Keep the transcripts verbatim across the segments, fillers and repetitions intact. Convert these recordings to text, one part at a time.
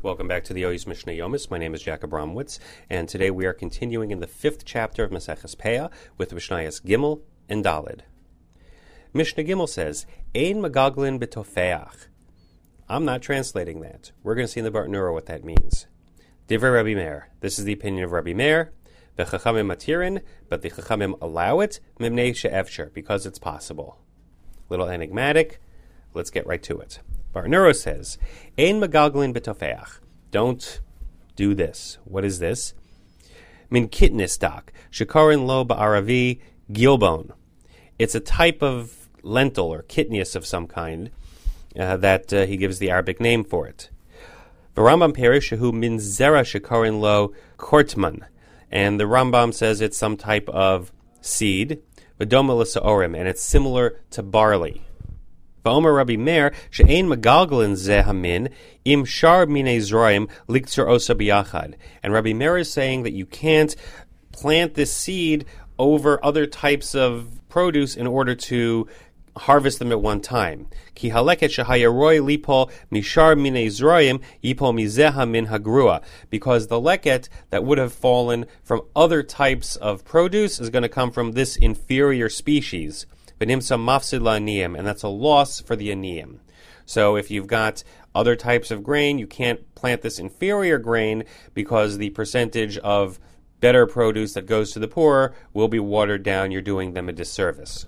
Welcome back to the Oyus Mishnah Yomis. My name is Jacob Bromwitz, and today we are continuing in the fifth chapter of Maseches Peah with Mishnayos Gimel and Daled. Mishnah Gimel says, Ein Magaglin B'tofeach. I'm not translating that. We're going to see in the Bartanura what that means. Divrei Rabbi Meir. This is the opinion of Rabbi Meir. V'chachamim matirin, but the chachamim allow it, mimnei she'efsher, because it's possible. Little enigmatic. Let's get right to it. Bartanura says, Ein Magaglin B'tofeach. Don't do this. What is this? Min kitnis dak, shekarin lo ba'aravi gilbon. It's a type of lentil or kitnius of some kind uh, that uh, he gives the Arabic name for it. V'Rambam perish shehu min zera shekarin lo kortman. And the Rambam says it's some type of seed, v'doma l'sa'orim, and it's similar to barley. V'omer Rabbi Meir she'ein megalgalin zeh hamin im shar minei zroim liktzur osa biyachad. And Rabbi Meir is saying that you can't plant this seed over other types of produce in order to harvest them at one time. Ki haleket shehayaroi lipol mishar minei zroim yipol mizeh hamin hagrua. Because the leket that would have fallen from other types of produce is going to come from this inferior species. V'nimsa mafsid la'aniyim, and that's a loss for the aniyim. So if you've got other types of grain, you can't plant this inferior grain because the percentage of better produce that goes to the poor will be watered down. You're doing them a disservice.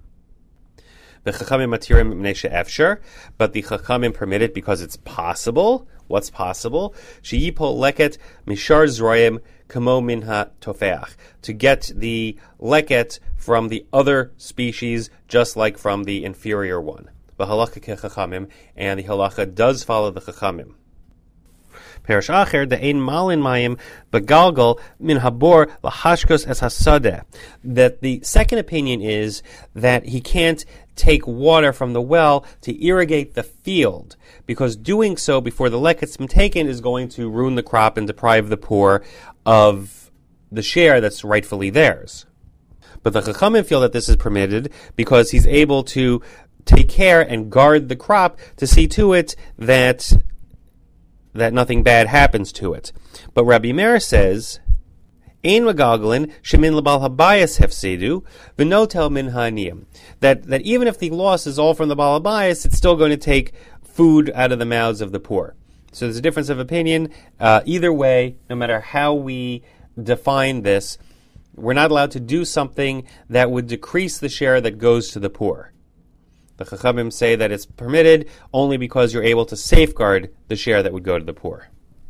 The chachamim matirim mimnei she'efsher, but the chachamim permit it because it's possible. What's possible? She'yipol leket mishar zroim kamo minha tofeach, to get the leket from the other species, just like from the inferior one. V'halacha kechachamim, and the halacha does follow the chachamim. Perish acher the ein malin mayim begalgal min habor lahashkos es hasadeh. That the second opinion is that he can't take water from the well to irrigate the field, because doing so before the leket's been taken is going to ruin the crop and deprive the poor of the share that's rightfully theirs. But the chachamim feel that this is permitted because he's able to take care and guard the crop to see to it that that nothing bad happens to it. But Rabbi Meir says, Ein magaglin shemin lebal habayis hefsidu v'notel min ha'aniyim. That that even if the loss is all from the bal habayis, it's still going to take food out of the mouths of the poor. So there's a difference of opinion. Uh, either way, no matter how we define this, we're not allowed to do something that would decrease the share that goes to the poor. The Chachamim say that it's permitted only because you're able to safeguard the share that would go to the poor.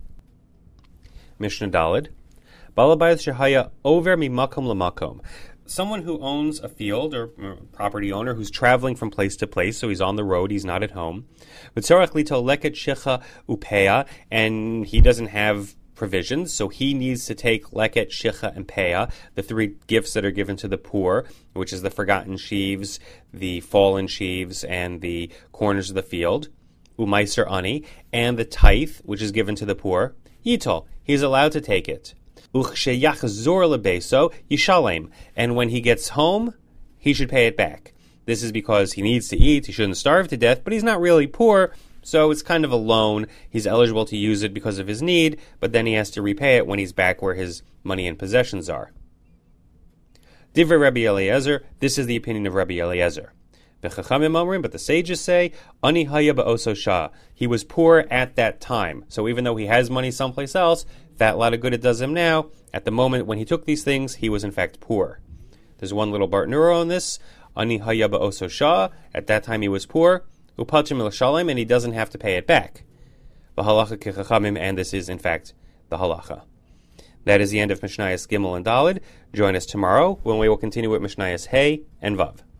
Mishnah Daled. Balabayis shehaya over mimakom lamakom. Someone who owns a field, or property owner, who's traveling from place to place, so he's on the road, he's not at home. V'tzorach lito leket shecha upeya, and he doesn't have provisions, so he needs to take leket, shicha, and peah, the three gifts that are given to the poor, which is the forgotten sheaves, the fallen sheaves, and the corners of the field, umaiser ani, and the tithe, which is given to the poor. Yitol, he's allowed to take it. Uchsheyachzor lebeso yishalem, and when he gets home, he should pay it back. This is because he needs to eat, he shouldn't starve to death, but he's not really poor, so it's kind of a loan. He's eligible to use it because of his need, but then he has to repay it when he's back where his money and possessions are. Divrei Rabbi Eliezer, this is the opinion of Rabbi Eliezer. V'chachamim omrim, but the sages say, Ani haya ba'oso shah. He was poor at that time. So even though he has money someplace else, fat lot of good it does him now. At the moment when he took these things, he was in fact poor. There's one little Bartanura on this. Ani haya ba'oso shah. At that time he was poor. Upachim l'shalem, and he doesn't have to pay it back. V'halacha kechachamim, and this is in fact the halacha. That is the end of Mishnayos Gimel and Daled. Join us tomorrow when we will continue with Mishnayos Hey and Vav.